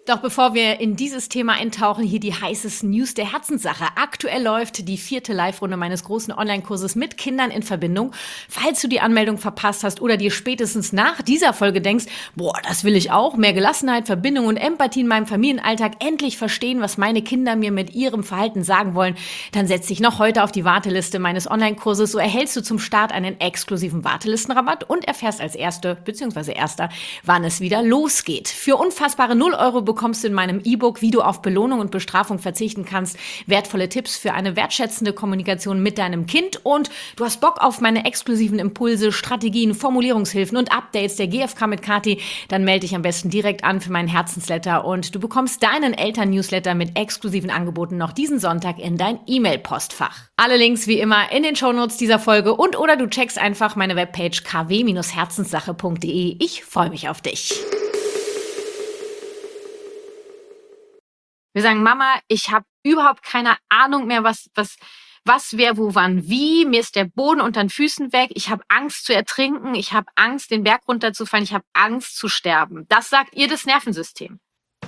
Doch bevor wir in dieses Thema eintauchen, hier die heißesten News der Herzenssache. Aktuell läuft die 4. Live-Runde meines großen Online-Kurses mit Kindern in Verbindung. Falls du die Anmeldung verpasst hast oder dir spätestens nach dieser Folge denkst, boah, das will ich auch, mehr Gelassenheit, Verbindung und Empathie in meinem Familienalltag, endlich verstehen, was meine Kinder mir mit ihrem Verhalten sagen wollen, dann setz dich noch heute auf die Warteliste meines Online-Kurses. So erhältst du zum Start einen exklusiven Wartelistenrabatt und erfährst als Erste bzw. Erster, wann es wieder losgeht. Für unfassbare 0 Euro bekommst du in meinem E-Book, wie du auf Belohnung und Bestrafung verzichten kannst, wertvolle Tipps für eine wertschätzende Kommunikation mit deinem Kind und du hast Bock auf meine exklusiven Impulse, Strategien, Formulierungshilfen und Updates der GfK mit Kathi, dann melde dich am besten direkt an für meinen Herzensletter und du bekommst deinen Eltern-Newsletter mit exklusiven Angeboten noch diesen Sonntag in dein E-Mail-Postfach. Alle Links wie immer in den Shownotes dieser Folge und oder du checkst einfach meine Webpage kw-herzenssache.de. Ich freue mich auf dich. Wir sagen, Mama, ich habe überhaupt keine Ahnung mehr, was, wer, wo, wann, wie. Mir ist der Boden unter den Füßen weg. Ich habe Angst zu ertrinken. Ich habe Angst, den Berg runterzufallen. Ich habe Angst zu sterben. Das sagt ihr das Nervensystem.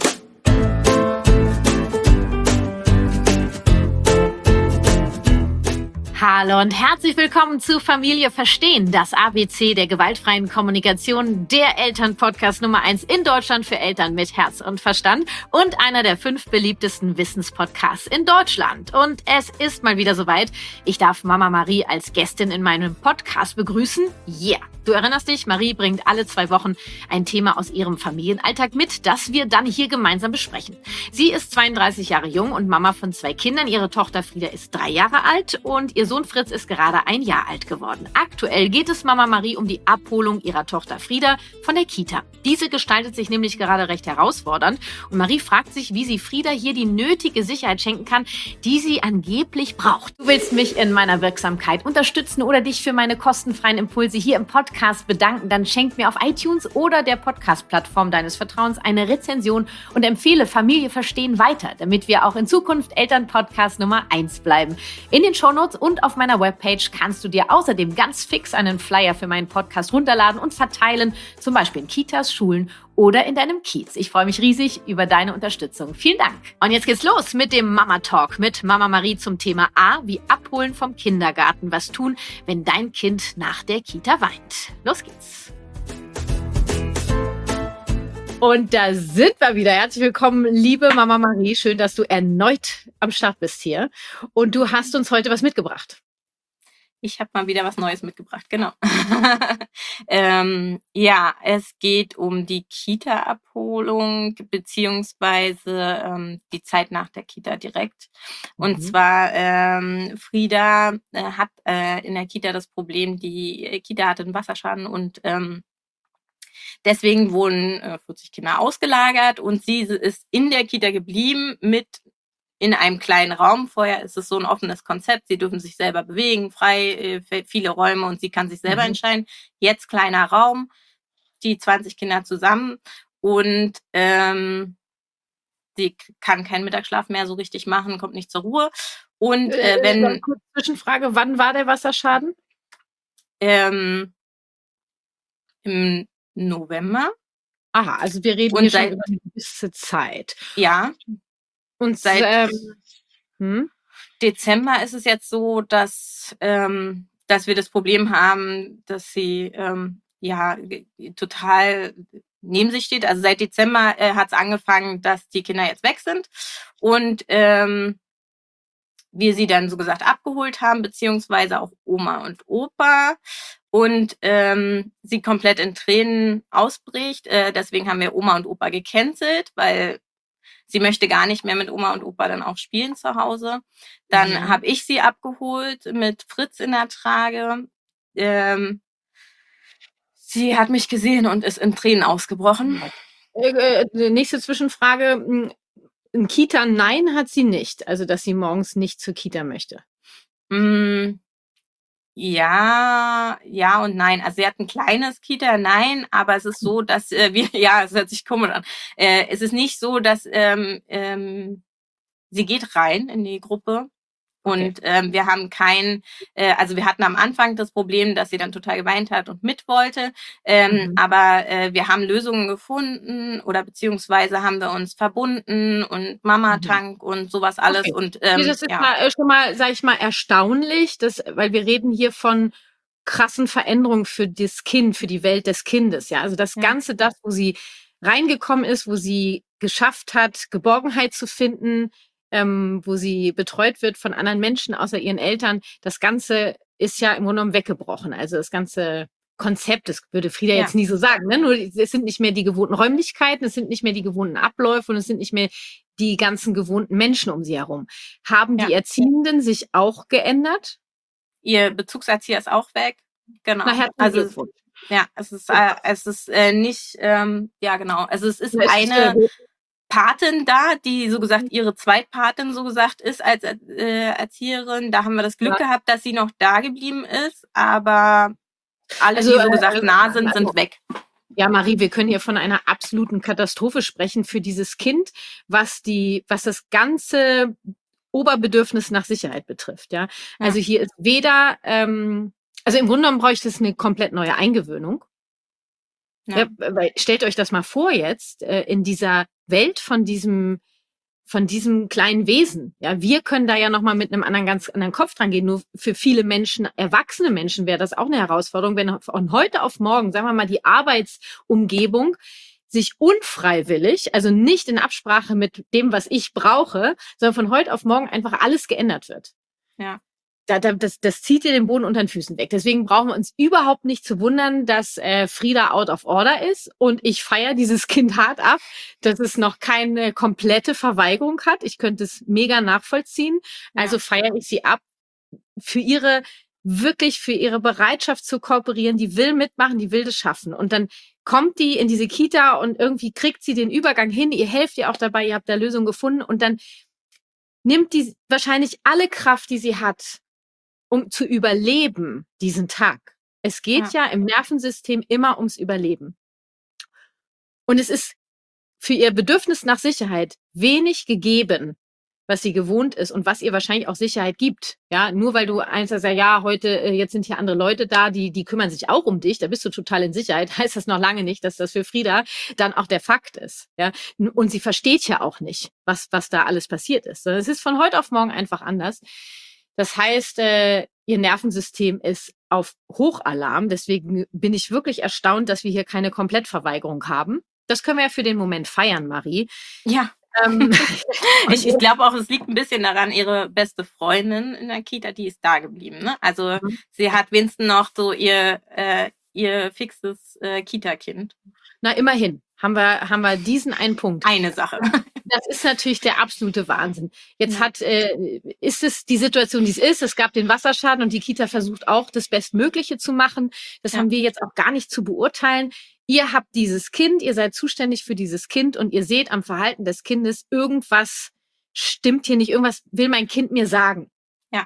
Hallo und herzlich willkommen zu Familie Verstehen, das ABC der gewaltfreien Kommunikation, der Elternpodcast Nummer 1 in Deutschland für Eltern mit Herz und Verstand und einer der 5 beliebtesten Wissenspodcasts in Deutschland. Und es ist mal wieder soweit. Ich darf Mama Marie als Gästin in meinem Podcast begrüßen. Yeah! Du erinnerst dich, Marie bringt alle 2 Wochen ein Thema aus ihrem Familienalltag mit, das wir dann hier gemeinsam besprechen. Sie ist 32 Jahre jung und Mama von 2 Kindern. Ihre Tochter Frieda ist 3 Jahre alt und ihr Sohn Fritz ist gerade 1 Jahr alt geworden. Aktuell geht es Mama Marie um die Abholung ihrer Tochter Frieda von der Kita. Diese gestaltet sich nämlich gerade recht herausfordernd und Marie fragt sich, wie sie Frieda hier die nötige Sicherheit schenken kann, die sie angeblich braucht. Du willst mich in meiner Wirksamkeit unterstützen oder dich für meine kostenfreien Impulse hier im Podcast bedanken, dann schenk mir auf iTunes oder der Podcast-Plattform deines Vertrauens eine Rezension und empfehle Familie Verstehen weiter, damit wir auch in Zukunft Elternpodcast Nummer 1 bleiben. In den Shownotes und auf meiner Webpage kannst du dir außerdem ganz fix einen Flyer für meinen Podcast runterladen und verteilen, zum Beispiel in Kitas, Schulen oder in deinem Kiez. Ich freue mich riesig über deine Unterstützung. Vielen Dank. Und jetzt geht's los mit dem Mama Talk mit Mama Marie zum Thema A, wie abholen vom Kindergarten. Was tun, wenn dein Kind nach der Kita weint? Los geht's. Und da sind wir wieder. Herzlich willkommen, liebe Mama Marie. Schön, dass du erneut am Start bist hier. Und du hast uns heute was mitgebracht. Ich habe mal wieder was Neues mitgebracht, genau. Ja, es geht um die Kita-Abholung beziehungsweise die Zeit nach der Kita direkt. Und zwar Frieda hat in der Kita das Problem, die Kita hatte einen Wasserschaden und deswegen wurden 40 Kinder ausgelagert und sie ist in der Kita geblieben mit in einem kleinen Raum. Vorher ist es so ein offenes Konzept. Sie dürfen sich selber bewegen, frei, viele Räume und sie kann sich selber entscheiden. Jetzt kleiner Raum, die 20 Kinder zusammen und sie kann keinen Mittagsschlaf mehr so richtig machen, kommt nicht zur Ruhe. Und Kurze Zwischenfrage, wann war der Wasserschaden? Im November. Aha, also wir reden hier schon über eine gewisse Zeit. Ja. Und seit Dezember ist es jetzt so, dass wir das Problem haben, dass sie total neben sich steht. Also seit Dezember hat es angefangen, dass die Kinder jetzt weg sind und wir sie dann so gesagt abgeholt haben, beziehungsweise auch Oma und Opa. Und sie komplett in Tränen ausbricht. Deswegen haben wir Oma und Opa gecancelt, weil sie möchte gar nicht mehr mit Oma und Opa dann auch spielen zu Hause. Dann habe ich sie abgeholt mit Fritz in der Trage. Sie hat mich gesehen und ist in Tränen ausgebrochen. Nächste Zwischenfrage. In Kita nein hat sie nicht, also dass sie morgens nicht zur Kita möchte. Ja und nein. Also sie hat ein kleines Kita, nein, aber es ist so, dass es hört sich komisch an. Es ist nicht so, dass sie geht rein in die Gruppe, Und wir haben also wir hatten am Anfang das Problem, dass sie dann total geweint hat und mit wollte. Aber wir haben Lösungen gefunden oder beziehungsweise haben wir uns verbunden und Mama-Tank und sowas alles. Okay. Und Das ist schon mal, sag ich mal, erstaunlich, weil wir reden hier von krassen Veränderungen für das Kind, für die Welt des Kindes. Ja, also das Ganze, das, wo sie reingekommen ist, wo sie geschafft hat, Geborgenheit zu finden, wo sie betreut wird von anderen Menschen außer ihren Eltern. Das Ganze ist ja im Grunde genommen weggebrochen. Also das ganze Konzept, das würde Frieda jetzt nie so sagen. Ne? Nur es sind nicht mehr die gewohnten Räumlichkeiten, es sind nicht mehr die gewohnten Abläufe und es sind nicht mehr die ganzen gewohnten Menschen um sie herum. Haben die Erziehenden sich auch geändert? Ihr Bezugserzieher ist auch weg. Genau. Also ja, es ist nicht, ja genau. Also es ist eine Patin da, die so gesagt ihre Zweitpatin so gesagt ist als Erzieherin. Da haben wir das Glück gehabt, dass sie noch da geblieben ist, aber alle, die so gesagt nah sind, sind weg. Ja, Marie, wir können hier von einer absoluten Katastrophe sprechen für dieses Kind, was das ganze Oberbedürfnis nach Sicherheit betrifft. Ja, also hier ist weder, also im Grunde genommen bräuchte es eine komplett neue Eingewöhnung. Ja. Weil stellt euch das mal vor jetzt in dieser Welt von diesem kleinen Wesen. Ja, wir können da ja noch mal mit einem ganz anderen Kopf dran gehen. Nur für viele Menschen, erwachsene Menschen, wäre das auch eine Herausforderung, wenn von heute auf morgen, sagen wir mal, die Arbeitsumgebung sich unfreiwillig, also nicht in Absprache mit dem, was ich brauche, sondern von heute auf morgen einfach alles geändert wird. Ja. Das zieht dir den Boden unter den Füßen weg. Deswegen brauchen wir uns überhaupt nicht zu wundern, dass Frieda out of order ist. Und ich feiere dieses Kind hart ab, dass es noch keine komplette Verweigerung hat. Ich könnte es mega nachvollziehen. Also feiere ich sie ab für ihre Bereitschaft zu kooperieren. Die will mitmachen, die will das schaffen. Und dann kommt die in diese Kita und irgendwie kriegt sie den Übergang hin. Ihr helft ihr auch dabei, ihr habt da Lösungen gefunden. Und dann nimmt die wahrscheinlich alle Kraft, die sie hat, um zu überleben, diesen Tag. Es geht ja im Nervensystem immer ums Überleben. Und es ist für ihr Bedürfnis nach Sicherheit wenig gegeben, was sie gewohnt ist und was ihr wahrscheinlich auch Sicherheit gibt. Ja, nur weil du eins sagst, ja, heute, jetzt sind hier andere Leute da, die kümmern sich auch um dich, da bist du total in Sicherheit, heißt das noch lange nicht, dass das für Frieda dann auch der Fakt ist. Ja, und sie versteht ja auch nicht, was da alles passiert ist. Es ist von heute auf morgen einfach anders. Das heißt, ihr Nervensystem ist auf Hochalarm. Deswegen bin ich wirklich erstaunt, dass wir hier keine Komplettverweigerung haben. Das können wir ja für den Moment feiern, Marie. Ja. Ich glaube auch, es liegt ein bisschen daran, ihre beste Freundin in der Kita, die ist da geblieben. Ne? Also sie hat wenigstens noch so ihr fixes Kita-Kind. Na, immerhin haben wir diesen einen Punkt. Eine Sache. Das ist natürlich der absolute Wahnsinn. Jetzt ist es die Situation, die es ist. Es gab den Wasserschaden und die Kita versucht auch, das Bestmögliche zu machen. Das haben wir jetzt auch gar nicht zu beurteilen. Ihr habt dieses Kind, ihr seid zuständig für dieses Kind und ihr seht am Verhalten des Kindes, irgendwas stimmt hier nicht, irgendwas will mein Kind mir sagen. Ja.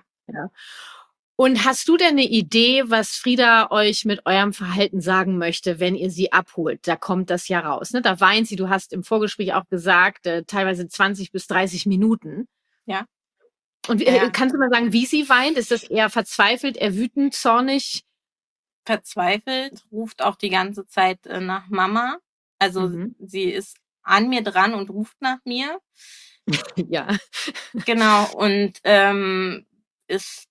Und hast du denn eine Idee, was Frieda euch mit eurem Verhalten sagen möchte, wenn ihr sie abholt? Da kommt das ja raus. Ne? Da weint sie, du hast im Vorgespräch auch gesagt, teilweise 20 bis 30 Minuten. Ja. Und kannst du mal sagen, wie sie weint? Ist das eher verzweifelt, eher wütend, zornig? Verzweifelt, ruft auch die ganze Zeit nach Mama. Also sie ist an mir dran und ruft nach mir. Ja. Genau. Und ist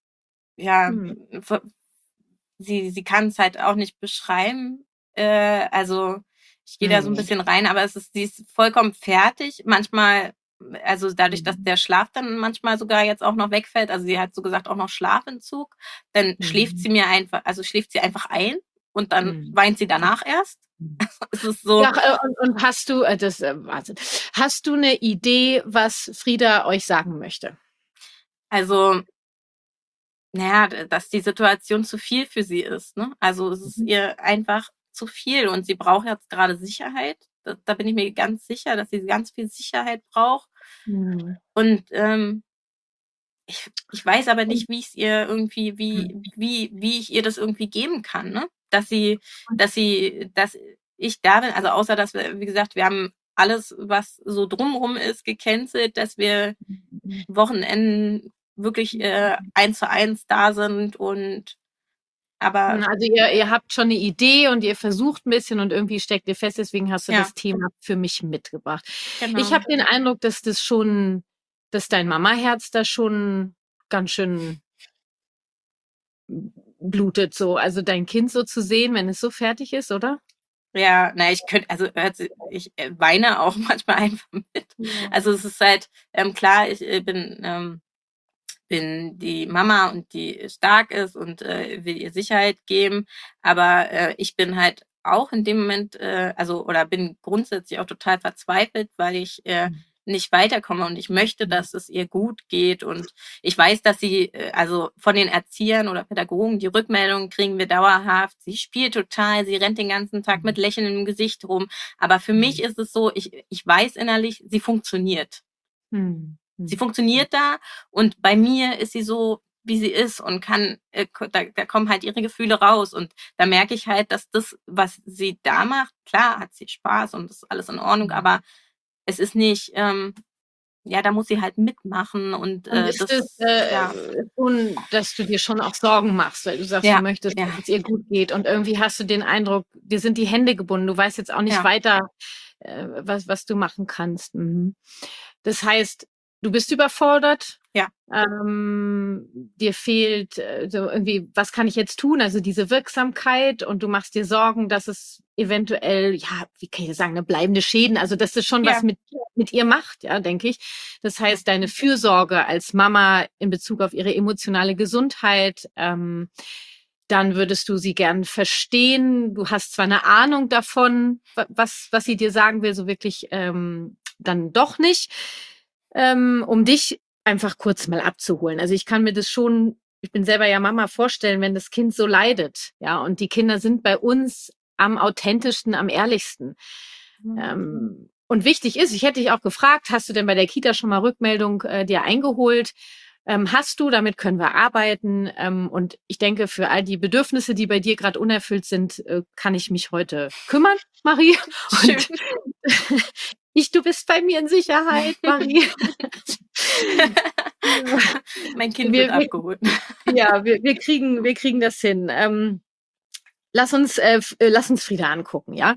sie kann es halt auch nicht beschreiben. Also ich gehe da so ein bisschen rein, aber sie ist vollkommen fertig. Manchmal, also dadurch, dass der Schlaf dann manchmal sogar jetzt auch noch wegfällt, also sie hat so gesagt auch noch Schlafentzug, dann schläft sie einfach ein und dann weint sie danach erst. Es ist so. Ja, und hast du hast du eine Idee, was Frieda euch sagen möchte? Also dass die Situation zu viel für sie ist. Ne? Also es ist ihr einfach zu viel und sie braucht jetzt gerade Sicherheit. Da bin ich mir ganz sicher, dass sie ganz viel Sicherheit braucht. Und ich weiß aber nicht, wie ich es ihr irgendwie, wie ich ihr das irgendwie geben kann, ne? Dass ich da bin, also außer dass wir, wie gesagt, wir haben alles, was so drumrum ist, gecancelt, dass wir Wochenenden wirklich 1:1 da sind aber Also ihr habt schon eine Idee und ihr versucht ein bisschen und irgendwie steckt ihr fest, deswegen hast du ja, das Thema für mich mitgebracht. genau. Ich habe den Eindruck, dass dein Mamaherz da schon ganz schön blutet so, also dein Kind so zu sehen, wenn es so fertig ist, oder? Ja, also ich weine auch manchmal einfach mit. Ja. Also es ist halt, klar, ich bin die Mama und die stark ist und will ihr Sicherheit geben, aber ich bin halt auch in dem Moment, oder bin grundsätzlich auch total verzweifelt, weil ich nicht weiterkomme und ich möchte, dass es ihr gut geht und ich weiß, dass sie, also von den Erziehern oder Pädagogen, die Rückmeldungen kriegen wir dauerhaft, sie spielt total, sie rennt den ganzen Tag mit Lächeln im Gesicht rum, aber für mich ist es so, ich weiß innerlich, sie funktioniert. Sie funktioniert da und bei mir ist sie so, wie sie ist und kann, da kommen halt ihre Gefühle raus und da merke ich halt, dass das, was sie da macht, klar hat sie Spaß und ist alles in Ordnung, aber es ist nicht, da muss sie halt mitmachen und Und ist es schon, dass du dir schon auch Sorgen machst, weil du sagst, du möchtest, dass es ihr gut geht und irgendwie hast du den Eindruck, dir sind die Hände gebunden, du weißt jetzt auch nicht weiter, was du machen kannst. Das heißt, du bist überfordert. Ja. Dir fehlt so irgendwie, was kann ich jetzt tun? Also diese Wirksamkeit und du machst dir Sorgen, dass es eventuell, ja, wie kann ich sagen, eine bleibende Schäden, also dass das schon was mit ihr macht, ja, denke ich. Das heißt, deine Fürsorge als Mama in Bezug auf ihre emotionale Gesundheit, dann würdest du sie gern verstehen. Du hast zwar eine Ahnung davon, was sie dir sagen will, so wirklich dann doch nicht, um dich einfach kurz mal abzuholen. Also ich kann mir das schon, ich bin selber ja Mama, vorstellen, wenn das Kind so leidet, ja, und die Kinder sind bei uns am authentischsten, am ehrlichsten. Und wichtig ist, ich hätte dich auch gefragt, hast du denn bei der Kita schon mal Rückmeldung dir eingeholt? Hast du, damit können wir arbeiten. Und ich denke, für all die Bedürfnisse, die bei dir gerade unerfüllt sind, kann ich mich heute kümmern, Marie. Und du bist bei mir in Sicherheit, Marie. Mein Kind wird abgeholt. Ja, wir kriegen das hin. Lass uns Frieda angucken, ja?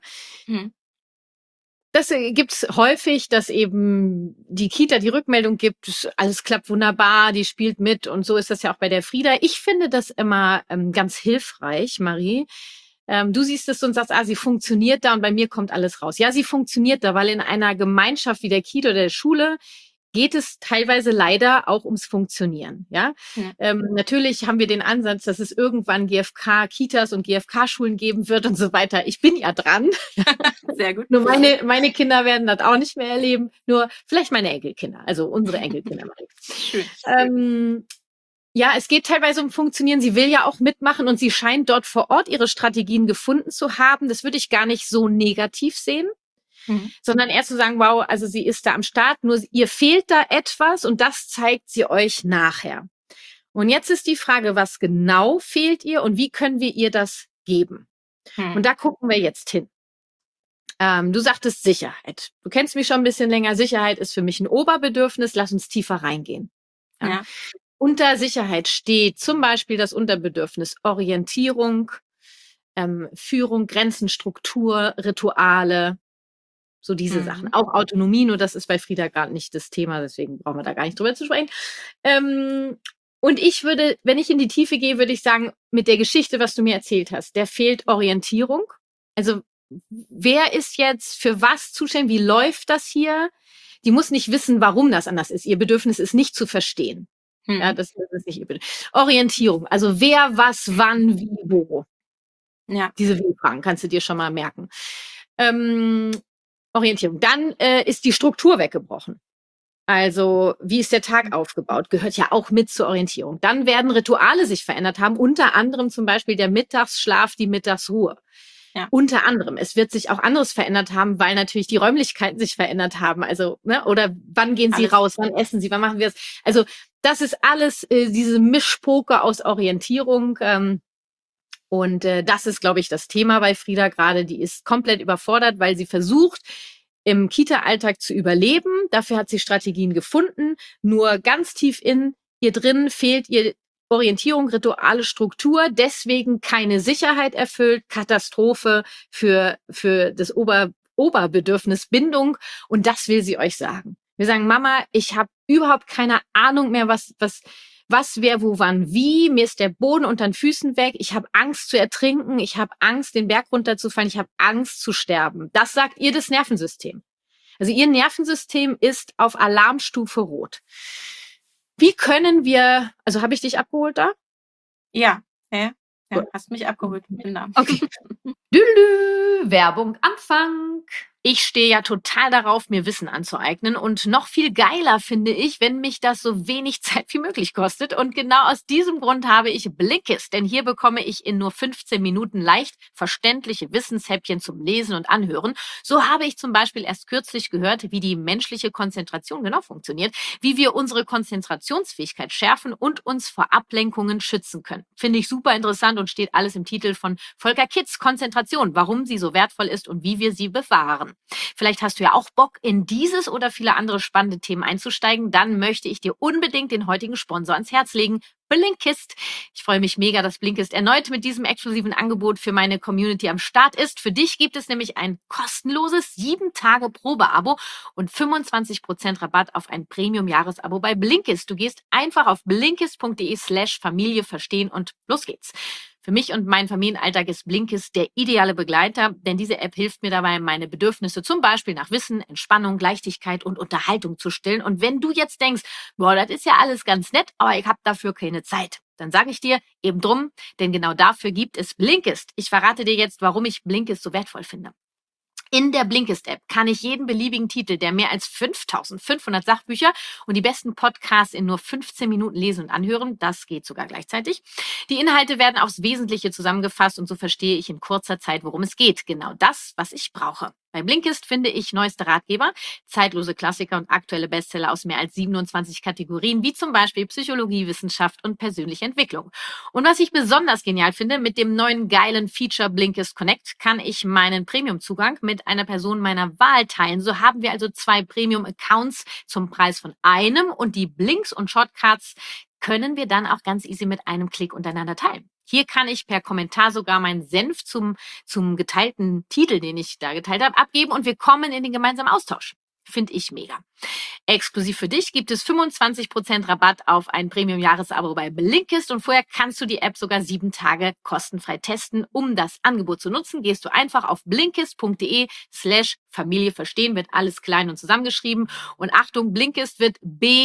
Das gibt's häufig, dass eben die Kita die Rückmeldung gibt, alles klappt wunderbar, die spielt mit und so ist das ja auch bei der Frieda. Ich finde das immer ganz hilfreich, Marie. Du siehst es und sagst, sie funktioniert da und bei mir kommt alles raus. Ja, sie funktioniert da, weil in einer Gemeinschaft wie der Kita oder der Schule geht es teilweise leider auch ums Funktionieren. Ja? Natürlich haben wir den Ansatz, dass es irgendwann GfK-Kitas und GfK-Schulen geben wird und so weiter. Ich bin ja dran. Sehr gut. Nur meine Kinder werden das auch nicht mehr erleben. Nur vielleicht meine Enkelkinder, also unsere Enkelkinder. Schön. Ja, es geht teilweise um Funktionieren. Sie will ja auch mitmachen und sie scheint dort vor Ort ihre Strategien gefunden zu haben. Das würde ich gar nicht so negativ sehen. Sondern eher zu sagen, wow, also sie ist da am Start, nur ihr fehlt da etwas und das zeigt sie euch nachher. Und jetzt ist die Frage, was genau fehlt ihr und wie können wir ihr das geben? Und da gucken wir jetzt hin. Du sagtest Sicherheit. Du kennst mich schon ein bisschen länger. Sicherheit ist für mich ein Oberbedürfnis. Lass uns tiefer reingehen. Ja. Unter Sicherheit steht zum Beispiel das Unterbedürfnis Orientierung, Führung, Grenzen, Struktur, Rituale, so diese Sachen. Auch Autonomie, nur das ist bei Frieda gerade nicht das Thema, deswegen brauchen wir da gar nicht drüber zu sprechen. Und ich würde, wenn ich in die Tiefe gehe, würde ich sagen, mit der Geschichte, was du mir erzählt hast, der fehlt Orientierung. Also wer ist jetzt für was zuständig? Wie läuft das hier? Die muss nicht wissen, warum das anders ist. Ihr Bedürfnis ist nicht zu verstehen. Ja, das ist nicht ihr Bedürfnis. Orientierung, also wer, was, wann, wie, wo. Ja. Diese Wie-Fragen kannst du dir schon mal merken. Orientierung. Dann ist die Struktur weggebrochen. Also wie ist der Tag aufgebaut? Gehört ja auch mit zur Orientierung. Dann werden Rituale sich verändert haben, unter anderem zum Beispiel der Mittagsschlaf, die Mittagsruhe. Ja. Unter anderem. Es wird sich auch anderes verändert haben, weil natürlich die Räumlichkeiten sich verändert haben. Also, ne, oder wann gehen sie raus, wann essen sie, wann machen wir es? Also das ist alles diese Mischpoke aus Orientierung. Und das ist, glaube ich, das Thema bei Frieda gerade. Die ist komplett überfordert, weil sie versucht, im Kita-Alltag zu überleben. Dafür hat sie Strategien gefunden. Nur ganz tief Hier drin fehlt ihr Orientierung, Rituale, Struktur, deswegen keine Sicherheit erfüllt, Katastrophe für das Oberbedürfnis Bindung. Und das will sie euch sagen. Wir sagen, Mama, ich habe überhaupt keine Ahnung mehr, was wer, wo, wann, wie. Mir ist der Boden unter den Füßen weg. Ich habe Angst zu ertrinken. Ich habe Angst, den Berg runterzufallen. Ich habe Angst zu sterben. Das sagt ihr das Nervensystem. Also ihr Nervensystem ist auf Alarmstufe Rot. Wie können wir, also habe ich dich abgeholt da? Ja, hast mich abgeholt mit dem Namen. Okay. Werbung Anfang. Ich stehe ja total darauf, mir Wissen anzueignen und noch viel geiler finde ich, wenn mich das so wenig Zeit wie möglich kostet und genau aus diesem Grund habe ich Blinkist, denn hier bekomme ich in nur 15 Minuten leicht verständliche Wissenshäppchen zum Lesen und Anhören. So habe ich zum Beispiel erst kürzlich gehört, wie die menschliche Konzentration genau funktioniert, wie wir unsere Konzentrationsfähigkeit schärfen und uns vor Ablenkungen schützen können. Finde ich super interessant und steht alles im Titel von Volker Kitz, Konzentration, warum sie so wertvoll ist und wie wir sie bewahren. Vielleicht hast du ja auch Bock, in dieses oder viele andere spannende Themen einzusteigen. Dann möchte ich dir unbedingt den heutigen Sponsor ans Herz legen, Blinkist. Ich freue mich mega, dass Blinkist erneut mit diesem exklusiven Angebot für meine Community am Start ist. Für dich gibt es nämlich ein kostenloses 7-Tage-Probeabo und 25% Rabatt auf ein Premium-Jahresabo bei Blinkist. Du gehst einfach auf blinkist.de/Familie verstehen und los geht's. Für mich und meinen Familienalltag ist Blinkist der ideale Begleiter, denn diese App hilft mir dabei, meine Bedürfnisse zum Beispiel nach Wissen, Entspannung, Leichtigkeit und Unterhaltung zu stillen. Und wenn du jetzt denkst, boah, das ist ja alles ganz nett, aber ich habe dafür keine Zeit, dann sage ich dir eben drum, denn genau dafür gibt es Blinkist. Ich verrate dir jetzt, warum ich Blinkist so wertvoll finde. In der Blinkist-App kann ich jeden beliebigen Titel der mehr als 5.500 Sachbücher und die besten Podcasts in nur 15 Minuten lesen und anhören. Das geht sogar gleichzeitig. Die Inhalte werden aufs Wesentliche zusammengefasst und so verstehe ich in kurzer Zeit, worum es geht. Genau das, was ich brauche. Bei Blinkist finde ich neueste Ratgeber, zeitlose Klassiker und aktuelle Bestseller aus mehr als 27 Kategorien, wie zum Beispiel Psychologie, Wissenschaft und persönliche Entwicklung. Und was ich besonders genial finde, mit dem neuen geilen Feature Blinkist Connect kann ich meinen Premium-Zugang mit einer Person meiner Wahl teilen. So haben wir also 2 Premium-Accounts zum Preis von einem und die Blinks und Shortcuts können wir dann auch ganz easy mit einem Klick untereinander teilen. Hier kann ich per Kommentar sogar meinen Senf zum geteilten Titel, den ich da geteilt habe, abgeben und wir kommen in den gemeinsamen Austausch. Finde ich mega. Exklusiv für dich gibt es 25% Rabatt auf ein Premium-Jahresabo bei Blinkist und vorher kannst du die App sogar 7 Tage kostenfrei testen. Um das Angebot zu nutzen, gehst du einfach auf blinkist.de/Familie verstehen, wird alles klein und zusammengeschrieben. Und Achtung, Blinkist wird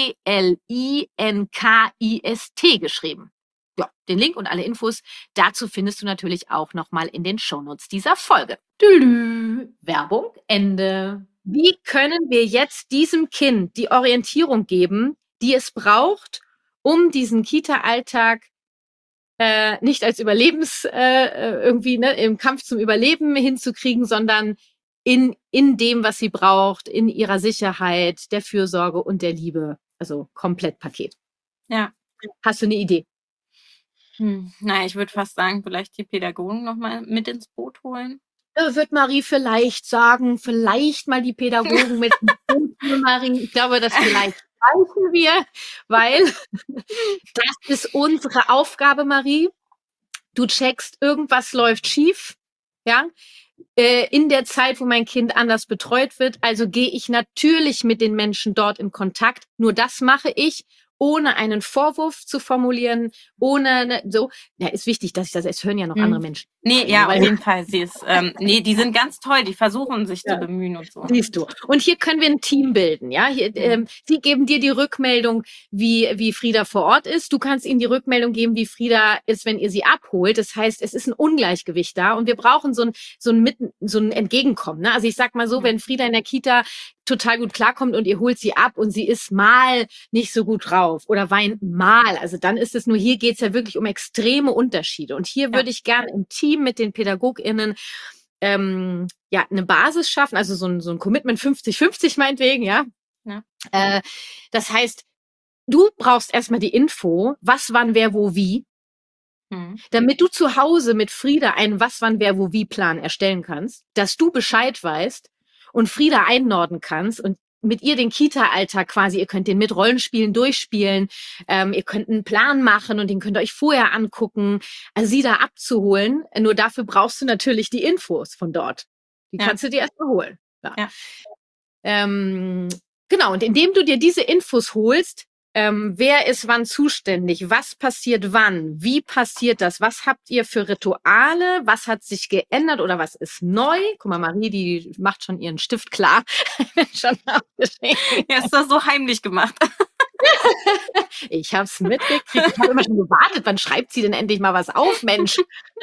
BLINKIST geschrieben. Ja, den Link und alle Infos dazu findest du natürlich auch nochmal in den Shownotes dieser Folge. Werbung, Ende. Wie können wir jetzt diesem Kind die Orientierung geben, die es braucht, um diesen Kita-Alltag nicht als irgendwie im Kampf zum Überleben hinzukriegen, sondern in dem, was sie braucht, in ihrer Sicherheit, der Fürsorge und der Liebe. Also Komplettpaket. Ja. Hast du eine Idee? Nein, ich würde fast sagen, vielleicht die Pädagogen nochmal mit ins Boot holen. Wird Marie vielleicht sagen, vielleicht mal die Pädagogen mit ins Boot holen, Marie. Ich glaube, das vielleicht reichen wir, weil das ist unsere Aufgabe, Marie. Du checkst, irgendwas läuft schief, ja, in der Zeit, wo mein Kind anders betreut wird. Also gehe ich natürlich mit den Menschen dort in Kontakt. Nur das mache ich, ohne einen Vorwurf zu formulieren, ohne so. Ja, ist wichtig, dass ich das. Es hören ja noch andere Menschen. Nee, ja, auf jeden Fall. Sie ist, die sind ganz toll. Die versuchen sich zu bemühen und so. Siehst du. Und hier können wir ein Team bilden, ja. Hier, sie geben dir die Rückmeldung, wie Frieda vor Ort ist. Du kannst ihnen die Rückmeldung geben, wie Frieda ist, wenn ihr sie abholt. Das heißt, es ist ein Ungleichgewicht da und wir brauchen so ein Entgegenkommen. Ne? Also ich sag mal so, wenn Frieda in der Kita total gut klarkommt und ihr holt sie ab und sie ist mal nicht so gut drauf oder weint mal. Also dann ist es nur, hier geht's ja wirklich um extreme Unterschiede. Und hier würde ich gerne im Team mit den PädagogInnen eine Basis schaffen, also so ein Commitment 50-50 meinetwegen, ja. Das heißt, du brauchst erstmal die Info, was, wann, wer, wo, wie, damit du zu Hause mit Frieda einen was, wann, wer, wo, wie Plan erstellen kannst, dass du Bescheid weißt und Frieda einnorden kannst und mit ihr den Kita-Alltag quasi, ihr könnt den mit Rollenspielen durchspielen, ihr könnt einen Plan machen und den könnt ihr euch vorher angucken, also sie da abzuholen. Nur dafür brauchst du natürlich die Infos von dort. Die kannst du dir erstmal holen. Ja. Genau, und indem du dir diese Infos holst, wer ist wann zuständig, was passiert wann, wie passiert das, was habt ihr für Rituale, was hat sich geändert oder was ist neu? Guck mal, Marie, die macht schon ihren Stift klar. Schon aufgeschrieben. Ja, ist das so heimlich gemacht. Ich hab's mitgekriegt. Ich habe immer schon gewartet, wann schreibt sie denn endlich mal was auf, Mensch?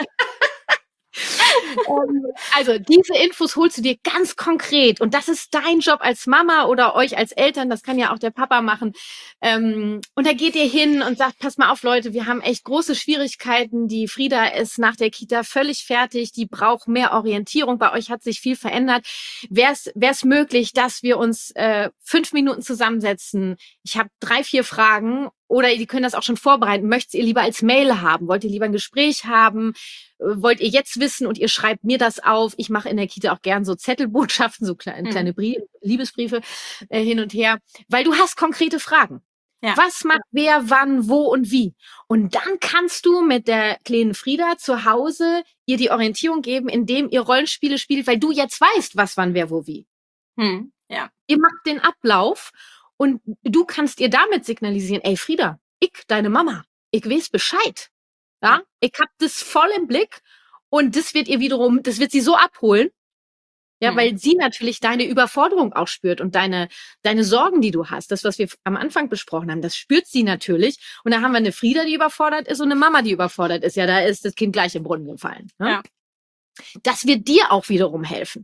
Also diese Infos holst du dir ganz konkret und das ist dein Job als Mama oder euch als Eltern, das kann ja auch der Papa machen. Und da geht ihr hin und sagt, pass mal auf Leute, wir haben echt große Schwierigkeiten, die Frieda ist nach der Kita völlig fertig, die braucht mehr Orientierung, bei euch hat sich viel verändert. Wär's möglich, dass wir uns 5 Minuten zusammensetzen? Ich habe 3, 4 Fragen oder die können das auch schon vorbereiten. Möchtet ihr lieber als Mail haben? Wollt ihr lieber ein Gespräch haben? Wollt ihr jetzt wissen und ihr schreibt mir das auf? Ich mache in der Kita auch gern so Zettelbotschaften, so kleine Liebesbriefe hin und her, weil du hast konkrete Fragen. Ja. Was macht wer, wann, wo und wie? Und dann kannst du mit der kleinen Frieda zu Hause ihr die Orientierung geben, indem ihr Rollenspiele spielt, weil du jetzt weißt, was, wann, wer, wo, wie. Ja. Ihr macht den Ablauf und du kannst ihr damit signalisieren, ey Frieda, ich, deine Mama, ich weiß Bescheid. Ja, ich hab das voll im Blick und das wird sie so abholen, ja, weil sie natürlich deine Überforderung auch spürt und deine Sorgen, die du hast, das, was wir am Anfang besprochen haben, das spürt sie natürlich. Und da haben wir eine Frieda, die überfordert ist und eine Mama, die überfordert ist. Ja, da ist das Kind gleich im Brunnen gefallen. Ne? Ja. Das wird dir auch wiederum helfen.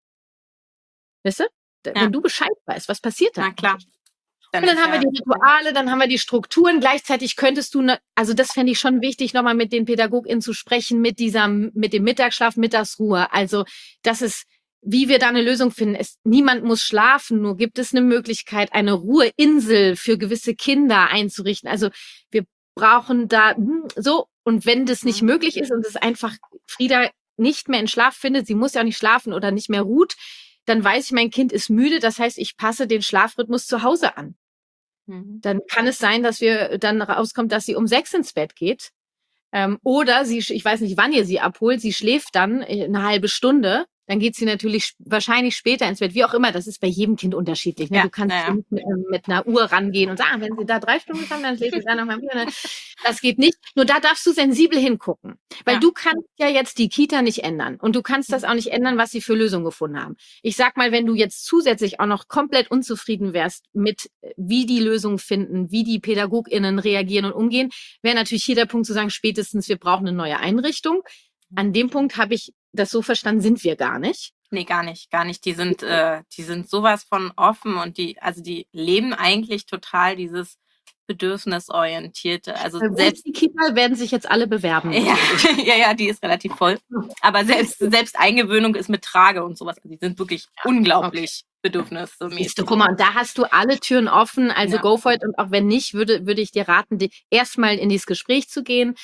Weißt du? Wenn du Bescheid weißt, was passiert da? Na klar. Und dann haben wir die Rituale, dann haben wir die Strukturen. Gleichzeitig könntest du, also das fände ich schon wichtig, nochmal mit den PädagogInnen zu sprechen, mit dem Mittagsschlaf, Mittagsruhe. Also das ist, wie wir da eine Lösung finden. Niemand muss schlafen, nur gibt es eine Möglichkeit, eine Ruheinsel für gewisse Kinder einzurichten. Also wir brauchen da so, und wenn das nicht möglich ist und es einfach Frieda nicht mehr in Schlaf findet, sie muss ja auch nicht schlafen oder nicht mehr ruht, dann weiß ich, mein Kind ist müde. Das heißt, ich passe den Schlafrhythmus zu Hause an. Dann kann es sein, dass wir dann rauskommt, dass sie um 6 ins Bett geht. Oder ich weiß nicht, wann ihr sie abholt, sie schläft dann eine halbe Stunde. Dann geht sie natürlich wahrscheinlich später ins Bett. Wie auch immer, das ist bei jedem Kind unterschiedlich. Ne? Du kannst nicht mit einer Uhr rangehen und sagen, wenn sie da 3 Stunden haben, dann schläft sie dann nochmal wieder. Das geht nicht. Nur da darfst du sensibel hingucken. Weil du kannst ja jetzt die Kita nicht ändern. Und du kannst das auch nicht ändern, was sie für Lösungen gefunden haben. Ich sag mal, wenn du jetzt zusätzlich auch noch komplett unzufrieden wärst mit, wie die Lösungen finden, wie die PädagogInnen reagieren und umgehen, wäre natürlich hier der Punkt zu sagen, spätestens, wir brauchen eine neue Einrichtung. An dem Punkt habe ich das so verstanden, sind wir gar nicht. Nee, gar nicht. Die sind sowas von offen und die leben eigentlich total dieses bedürfnisorientierte. Also selbst die Kita werden sich jetzt alle bewerben. Ja, die ist relativ voll. Aber selbst Eingewöhnung ist mit Trage und sowas. Die sind wirklich unglaublich bedürfnismäßig. Guck mal, und da hast du alle Türen offen. Also go for it. Und auch wenn nicht, würde ich dir raten, erstmal in dieses Gespräch zu gehen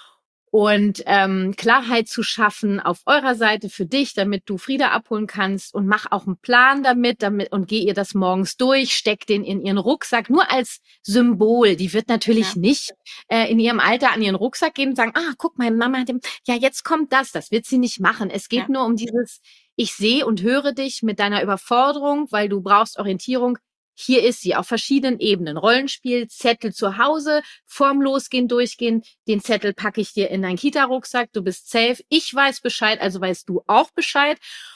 und Klarheit zu schaffen auf eurer Seite für dich, damit du Frieda abholen kannst, und mach auch einen Plan damit und geh ihr das morgens durch, steck den in ihren Rucksack, nur als Symbol. Die wird natürlich nicht in ihrem Alter an ihren Rucksack gehen und sagen, guck mal, Mama, jetzt kommt das. Das wird sie nicht machen. Es geht nur um dieses, ich sehe und höre dich mit deiner Überforderung, weil du brauchst Orientierung. Hier ist sie auf verschiedenen Ebenen. Rollenspiel, Zettel zu Hause, vorm Losgehen, durchgehen. Den Zettel packe ich dir in deinen Kita-Rucksack. Du bist safe. Ich weiß Bescheid, also weißt du auch Bescheid.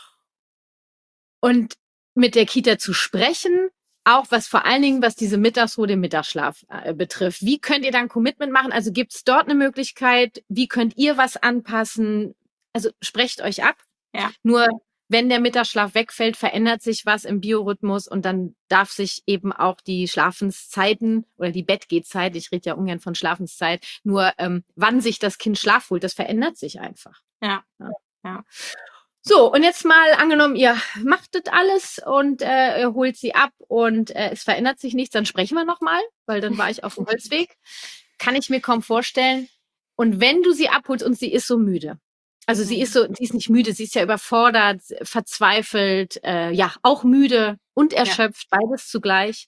Und mit der Kita zu sprechen, auch vor allen Dingen, was diese Mittagsruhe, den Mittagsschlaf betrifft. Wie könnt ihr dann Commitment machen? Also gibt es dort eine Möglichkeit? Wie könnt ihr was anpassen? Also sprecht euch ab. Ja. Nur wenn der Mittagsschlaf wegfällt, verändert sich was im Biorhythmus und dann darf sich eben auch die Schlafenszeiten oder die Bettgehzeit, ich rede ja ungern von Schlafenszeit, nur wann sich das Kind Schlaf holt, das verändert sich einfach. Ja. So, und jetzt mal angenommen, ihr macht das alles und ihr holt sie ab und es verändert sich nichts, dann sprechen wir nochmal, weil dann war ich auf dem Holzweg. Kann ich mir kaum vorstellen. Und wenn du sie abholst und sie ist so müde, Also sie ist nicht müde, sie ist ja überfordert, verzweifelt, ja, auch müde und erschöpft, beides zugleich.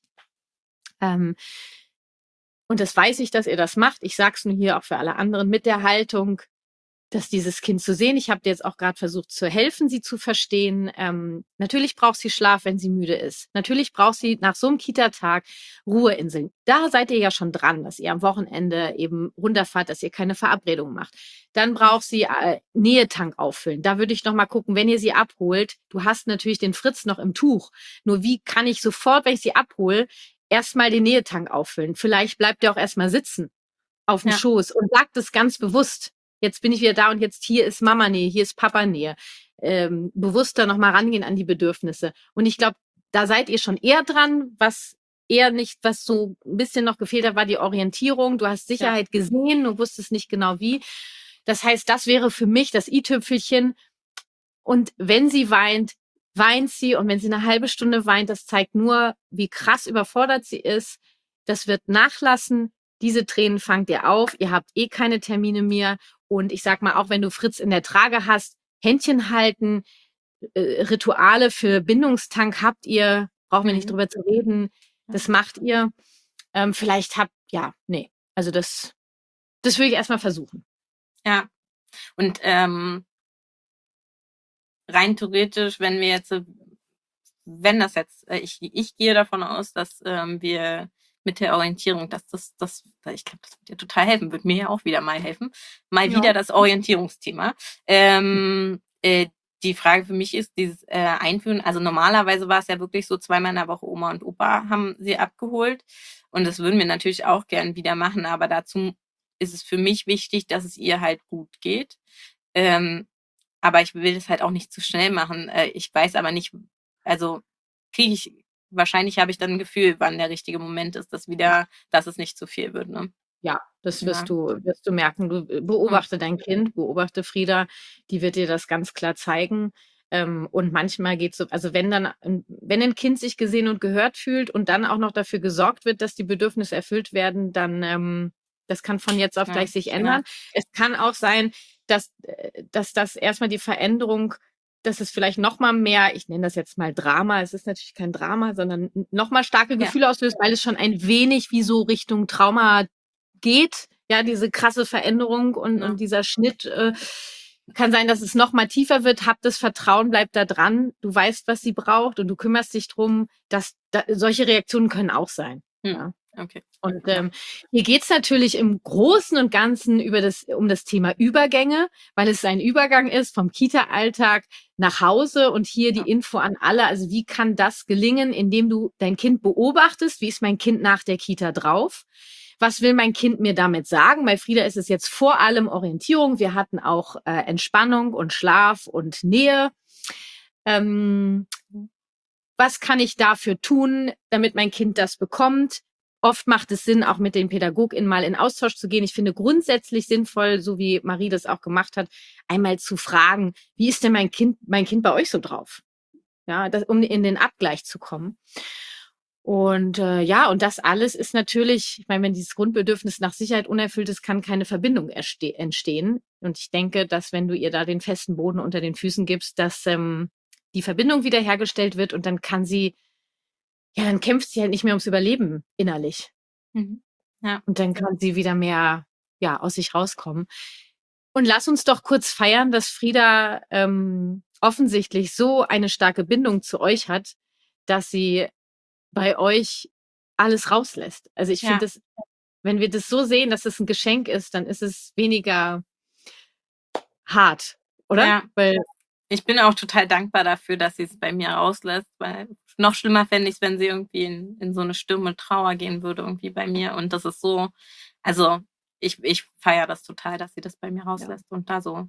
Und das weiß ich, dass ihr das macht. Ich sage es nur hier auch für alle anderen mit der Haltung, dass dieses Kind zu sehen. Ich habe dir jetzt auch gerade versucht zu helfen, sie zu verstehen. Natürlich braucht sie Schlaf, wenn sie müde ist. Natürlich braucht sie nach so einem Kita-Tag Ruheinseln. Da seid ihr ja schon dran, dass ihr am Wochenende eben runterfahrt, dass ihr keine Verabredung macht. Dann braucht sie Nähetank auffüllen. Da würde ich noch mal gucken, wenn ihr sie abholt. Du hast natürlich den Fritz noch im Tuch. Nur wie kann ich sofort, wenn ich sie abhole, erstmal den Nähetank auffüllen? Vielleicht bleibt ihr auch erstmal sitzen auf dem Schoß und sagt es ganz bewusst. Jetzt bin ich wieder da und jetzt hier ist Mama-Nähe, hier ist Papa-Nähe. Bewusster nochmal rangehen an die Bedürfnisse. Und ich glaube, da seid ihr schon eher dran, was eher nicht, was so ein bisschen noch gefehlt hat, war die Orientierung. Du hast Sicherheit gesehen, du wusstest nicht genau wie. Das heißt, das wäre für mich das i-Tüpfelchen. Und wenn sie weint, weint sie. Und wenn sie eine halbe Stunde weint, das zeigt nur, wie krass überfordert sie ist. Das wird nachlassen. Diese Tränen fangt ihr auf. Ihr habt eh keine Termine mehr. Und ich sag mal, auch wenn du Fritz in der Trage hast, Händchen halten, Rituale für Bindungstank habt ihr, brauchen wir nicht drüber zu reden. Das macht ihr. Vielleicht also das würde ich erstmal versuchen. Ja. Und rein theoretisch, wenn wir jetzt, ich gehe davon aus, dass wir mit der Orientierung, dass ich glaube, das wird dir total helfen, wird mir ja auch wieder mal helfen. Wieder das Orientierungsthema. Die Frage für mich ist, dieses Einführen, also normalerweise war es ja wirklich so, 2-mal in der Woche Oma und Opa haben sie abgeholt. Und das würden wir natürlich auch gern wieder machen, aber dazu ist es für mich wichtig, dass es ihr halt gut geht. Aber ich will es halt auch nicht zu schnell machen. Ich weiß aber nicht, also wahrscheinlich habe ich dann ein Gefühl, wann der richtige Moment ist, dass es nicht zu viel wird, ne? Ja, das wirst du merken. Du beobachte dein Kind, beobachte Frieda, die wird dir das ganz klar zeigen. Und manchmal geht's so, also wenn ein Kind sich gesehen und gehört fühlt und dann auch noch dafür gesorgt wird, dass die Bedürfnisse erfüllt werden, dann das kann von jetzt auf gleich sich ändern. Es kann auch sein, dass das erstmal die Veränderung, dass es vielleicht noch mal mehr, ich nenne das jetzt mal Drama, es ist natürlich kein Drama, sondern noch mal starke Gefühle auslöst, weil es schon ein wenig wie so Richtung Trauma geht, ja, diese krasse Veränderung und dieser Schnitt, kann sein, dass es noch mal tiefer wird. Hab das Vertrauen, bleib da dran. Du weißt, was sie braucht und du kümmerst dich drum, dass solche Reaktionen können auch sein. Ja. Okay. Und hier geht's natürlich im Großen und Ganzen um das Thema Übergänge, weil es ein Übergang ist vom Kita-Alltag nach Hause und hier die Info an alle. Also wie kann das gelingen, indem du dein Kind beobachtest? Wie ist mein Kind nach der Kita drauf? Was will mein Kind mir damit sagen? Bei Frieda ist es jetzt vor allem Orientierung. Wir hatten auch Entspannung und Schlaf und Nähe. Was kann ich dafür tun, damit mein Kind das bekommt? Oft macht es Sinn, auch mit den PädagogInnen mal in Austausch zu gehen. Ich finde grundsätzlich sinnvoll, so wie Marie das auch gemacht hat, einmal zu fragen, wie ist denn mein Kind bei euch so drauf? Ja, um in den Abgleich zu kommen. Und und das alles ist natürlich, ich meine, wenn dieses Grundbedürfnis nach Sicherheit unerfüllt ist, kann keine Verbindung entstehen. Und ich denke, dass wenn du ihr da den festen Boden unter den Füßen gibst, dass die Verbindung wiederhergestellt wird und dann dann kämpft sie halt nicht mehr ums Überleben innerlich. Ja. Und dann kann sie wieder mehr aus sich rauskommen. Und lass uns doch kurz feiern, dass Frieda offensichtlich so eine starke Bindung zu euch hat, dass sie bei euch alles rauslässt. Also ich finde das, wenn wir das so sehen, dass es ein Geschenk ist, dann ist es weniger hart, oder? Ja. Weil ich bin auch total dankbar dafür, dass sie es bei mir rauslässt, weil noch schlimmer fände ich es, wenn sie irgendwie in so eine Sturm- und Trauer gehen würde irgendwie bei mir. Und das ist so, also ich feiere das total, dass sie das bei mir rauslässt und da so,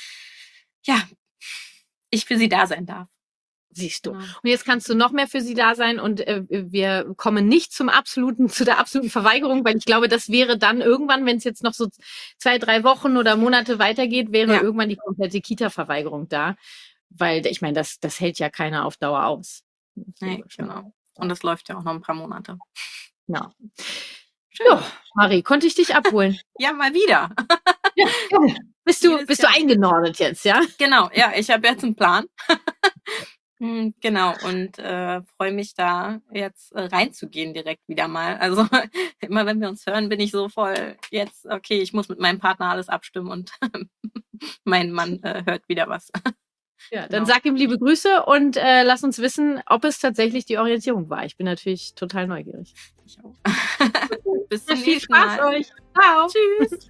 ich für sie da sein darf. Siehst du. Ja. Und jetzt kannst du noch mehr für sie da sein und wir kommen nicht zu der absoluten Verweigerung, weil ich glaube, das wäre dann irgendwann, wenn es jetzt noch so 2-3 Wochen oder Monate weitergeht, wäre irgendwann die komplette Kita-Verweigerung da. Weil ich meine, das hält ja keiner auf Dauer aus. Nee, genau. Und das läuft ja auch noch ein paar Monate. Ja. Schön. Jo, Marie, konnte ich dich abholen? Ja, mal wieder. Ja, gerne. Bist du eingenordet jetzt, ja? Genau, ja, ich habe jetzt einen Plan. Genau, und freue mich da jetzt reinzugehen direkt wieder mal. Also immer wenn wir uns hören, bin ich so voll jetzt, okay, ich muss mit meinem Partner alles abstimmen und mein Mann hört wieder was. Ja, dann Genau. sag ihm liebe Grüße und lass uns wissen, ob es tatsächlich die Orientierung war. Ich bin natürlich total neugierig. Ich auch. Bis zum Viel nächsten Spaß Mal. euch. Ciao. Tschüss.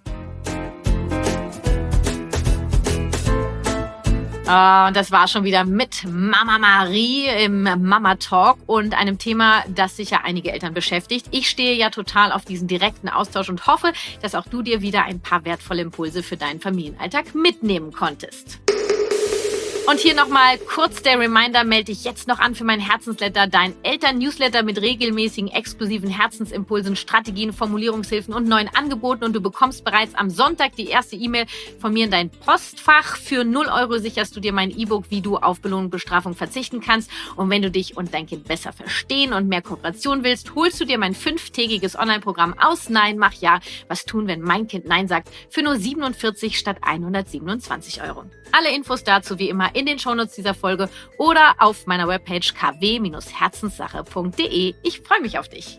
Und das war schon wieder mit Mama Marie im Mama Talk und einem Thema, das sicher einige Eltern beschäftigt. Ich stehe ja total auf diesen direkten Austausch und hoffe, dass auch du dir wieder ein paar wertvolle Impulse für deinen Familienalltag mitnehmen konntest. Und hier nochmal kurz der Reminder, melde dich jetzt noch an für mein Herzensletter, dein Eltern-Newsletter mit regelmäßigen, exklusiven Herzensimpulsen, Strategien, Formulierungshilfen und neuen Angeboten. Und du bekommst bereits am Sonntag die erste E-Mail von mir in dein Postfach. Für 0 € sicherst du dir mein E-Book, wie du auf Belohnung und Bestrafung verzichten kannst. Und wenn du dich und dein Kind besser verstehen und mehr Kooperation willst, holst du dir mein 5-tägiges Online-Programm aus Nein, mach Ja. Was tun, wenn mein Kind Nein sagt? Für nur 47 statt 127 €. Alle Infos dazu wie immer in den Shownotes dieser Folge oder auf meiner Webpage kw-herzenssache.de. Ich freue mich auf dich.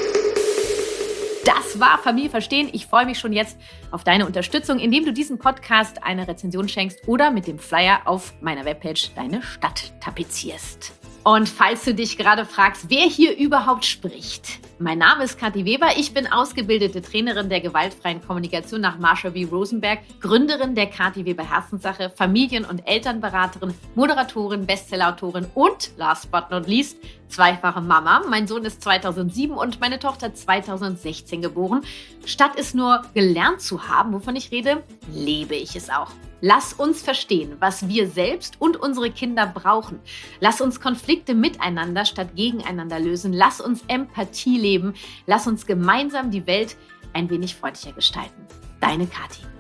Das war Familie verstehen. Ich freue mich schon jetzt auf deine Unterstützung, indem du diesem Podcast eine Rezension schenkst oder mit dem Flyer auf meiner Webpage deine Stadt tapezierst. Und falls du dich gerade fragst, wer hier überhaupt spricht. Mein Name ist Kathi Weber, ich bin ausgebildete Trainerin der gewaltfreien Kommunikation nach Marsha V. Rosenberg, Gründerin der Kathi Weber Herzenssache, Familien- und Elternberaterin, Moderatorin, Bestsellerautorin und, last but not least, zweifache Mama. Mein Sohn ist 2007 und meine Tochter 2016 geboren. Statt es nur gelernt zu haben, wovon ich rede, lebe ich es auch. Lass uns verstehen, was wir selbst und unsere Kinder brauchen. Lass uns Konflikte miteinander statt gegeneinander lösen. Lass uns Empathie leben. Lass uns gemeinsam die Welt ein wenig freundlicher gestalten. Deine Kathi.